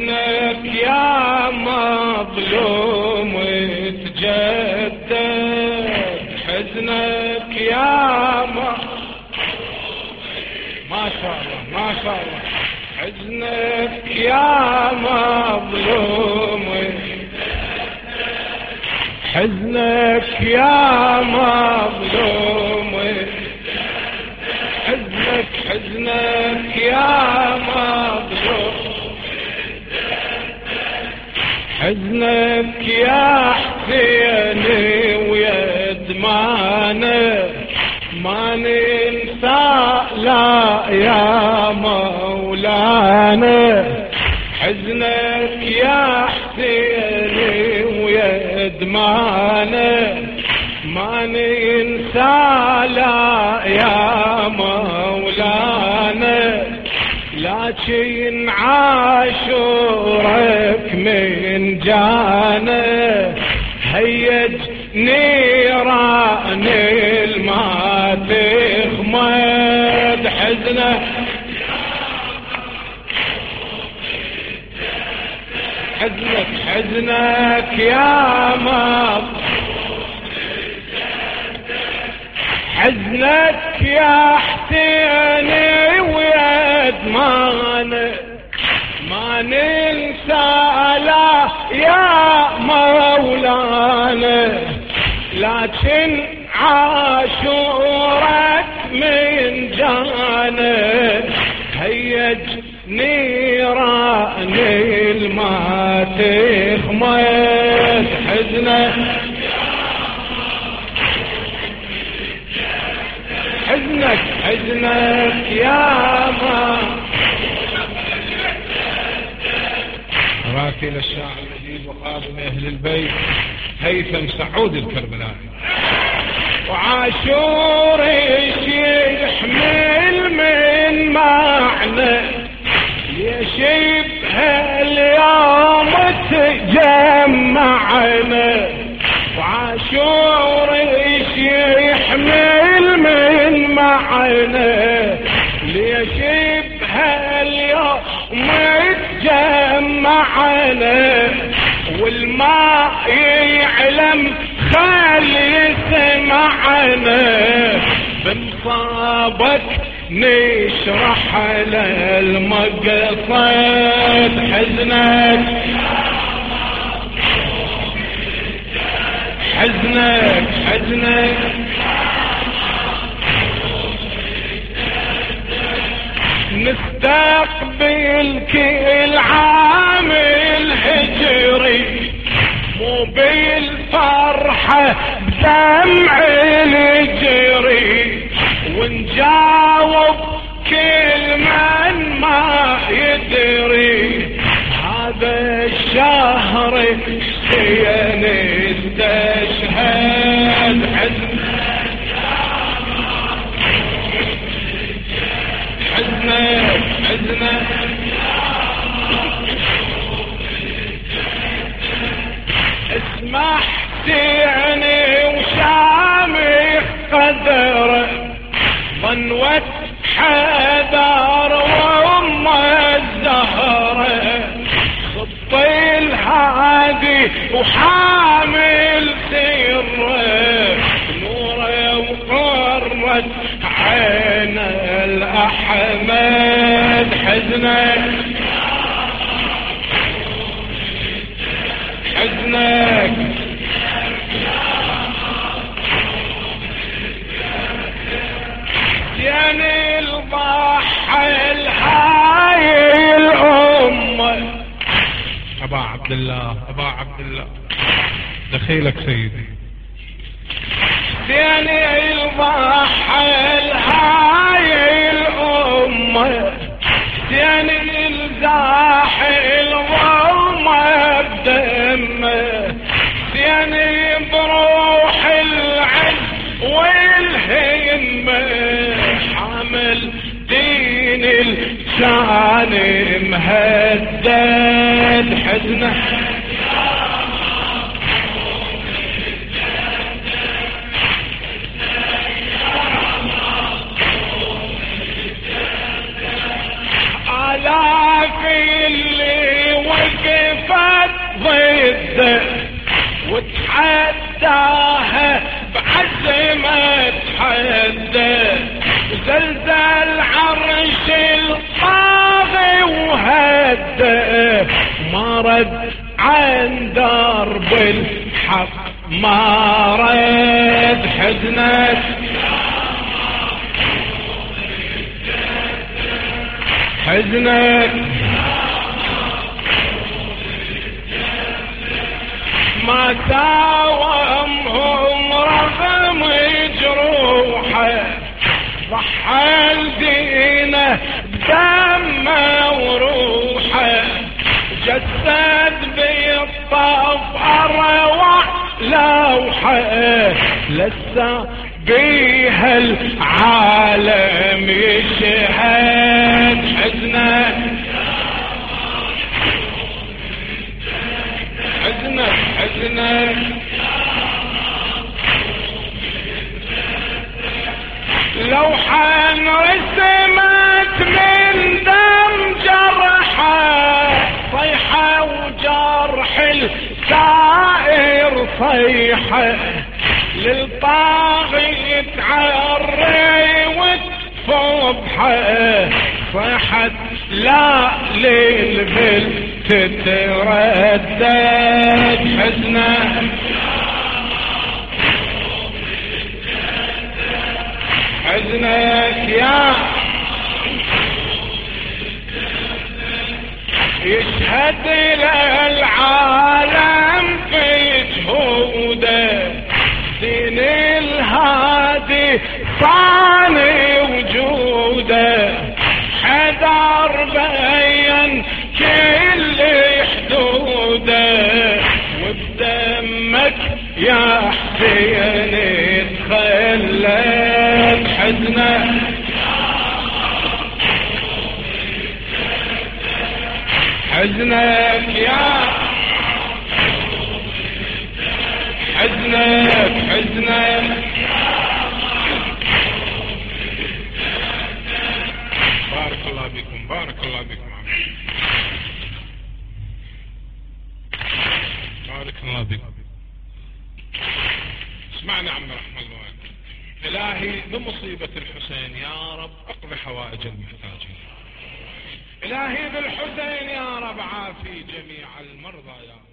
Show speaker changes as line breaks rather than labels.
حزنك يا مظلوم تجدد، حزنك يا ما شاء الله ما شاء الله، حزنك يا مظلوم، حزنك يا مظلوم، حزنك يا مظلوم، حزنك يا حسيني ويا دمانه ما ننسى لا يا مولانا، حزنك يا حسيني ويا دمانه ما ننسى لا يا مولانا، لكن عاشورك من جانا هيج نيران الما تخمد، حزنك حزنك حزنك يا مظلوم، حزنك يا حسيني ويا دمانه ما ننسى لا يا مولانا، لكن عاشورك من جانا هيج نيران الما تخمد، حزنك حزنك حزنك يا ما راتل الشاعر الجديد وقادم أهل البيت هيثم سعود الكربلائي، وعاشور يحمل من معنى يشبه اليوم تجمعنا، وعاشور يحمل من معنى ليشبه اليوم تجمعنا، والماء يعلم خلي يسمعنا، بنصابك نشرح على المقصد، حزنك حزنك حزنك نستقبل كل عام الهجري مو بالفرحة بدمع الجري، ونجاوب كل من ما يدري هذا الشهر شين استشهد، حزنك حزنك اسمح تعني وشامخ قدره ظنوة حذر وام الزهرة، خطي الهادي وحامل سره نوره وقرة عين الأحمد، حزنك حزنك يعني الضحى الهاي الأمة. أبا عبد الله أبا عبد الله دخيلك سيدي، يعني الضحى الهاي الأمة، يعني الزاحل ضمه بدمه، يعني بروح العز والهمة حامل دين الشان مهدد، حزنه آلاف اللي حده وتحداها بعزمة حده زلزل عرش الطاغي وهده ما رد عن درب الحق ما رد حزنك حزنك ما ساومهم رغم جروحه ضحى لدينه دمه وروحه جسد بالطف اروع لوحه لسه بيها العالم يشهد حزنك حزنك حزنك لوحة رسمت من دم جرحه صيحة وجرح السائر صيحة للطاغي تعري وتفضحه صيحة لا للبل تتردد حزنه حزنك يا يشهد للعالم في جهوده دين الهادي صاني وجوده حذر بين كل حدوده وبدمك يا حسين تخلد حزنك حزنك يا حزنك حزنك بارك الله بكم بارك الله بكم بارك الله بكم. اسمعنا عم رحمة الله إلهي بمصيبة الحسين يا رب اقضي حوائج المحتاجين. إلهي بالحسين يا رب عافي جميع المرضى يا رب.